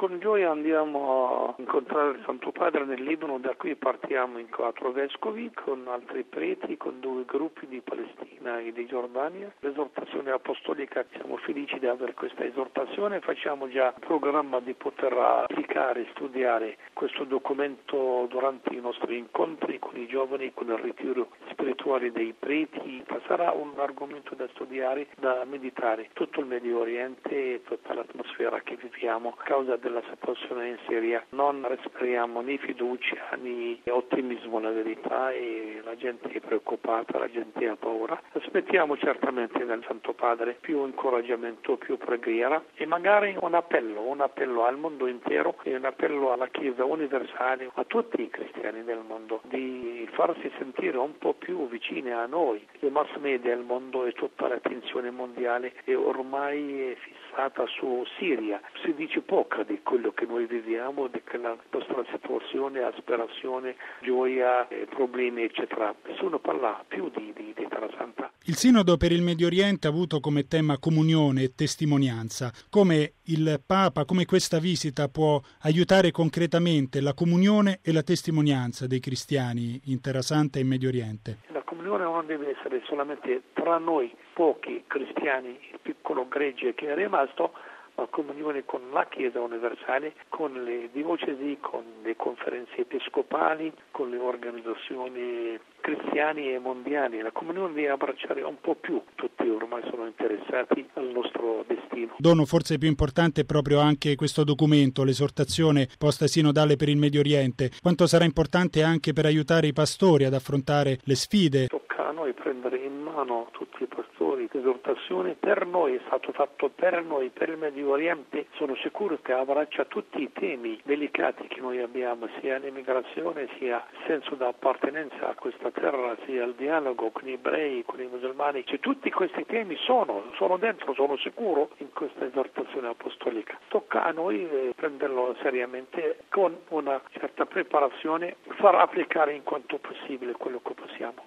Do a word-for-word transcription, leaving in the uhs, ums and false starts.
con gioia andiamo a incontrare il Santo Padre nel Libano, da qui partiamo in quattro vescovi, con altri preti, con due gruppi di Palestina e di Giordania. L'esortazione apostolica, siamo felici di avere questa esortazione, facciamo già il programma di poter applicare, studiare questo documento durante i nostri incontri con i giovani, con il ritiro spirituale dei preti. Sarà un argomento da studiare, da meditare, tutto il Medio Oriente e tutta l'atmosfera che viviamo a causa della situazione in Siria. Non respiriamo né fiducia né ottimismo, la verità, e la gente è preoccupata, la gente ha paura. Aspettiamo certamente dal Santo Padre più incoraggiamento, più preghiera e magari un appello, un appello al mondo intero e un appello alla Chiesa universale, a tutti i cristiani del mondo, di farsi sentire un po' più vicini a noi. I mass media, il mondo e tutta l'attenzione mondiale è ormai fissata su Siria. Si dice poco di quello che noi viviamo, di quella nostra situazione, aspirazione, gioia, problemi eccetera. Nessuno parla più di, di, di Terra Santa. Il Sinodo per il Medio Oriente ha avuto come tema comunione e testimonianza. Come il Papa, come questa visita può aiutare concretamente la comunione e la testimonianza dei cristiani in Terra Santa e in Medio Oriente? La comunione non deve essere solamente tra noi pochi cristiani, il piccolo gregge che è rimasto, ma comunione con la Chiesa universale, con le diocesi, con le conferenze episcopali, con le organizzazioni cristiane e mondiali. La comunione deve abbracciare un po' più, tutti ormai sono interessati al nostro destino. Dono forse più importante è proprio anche questo documento, l'esortazione posta sinodale per il Medio Oriente. Quanto sarà importante anche per aiutare i pastori ad affrontare le sfide? Tocca a noi prendere in mano tutti i pastori. L'esortazione per noi è stato fatto per noi, per il Medio Oriente. Sono sicuro che abbraccia tutti i temi delicati che noi abbiamo, sia l'immigrazione, sia il senso di appartenenza a questa terra, sia il dialogo con gli ebrei, con i musulmani. Cioè, tutti questi temi sono, sono dentro, sono sicuro, in questa esortazione apostolica. Tocca a noi prenderlo seriamente con una certa preparazione, far applicare in quanto possibile quello che possiamo.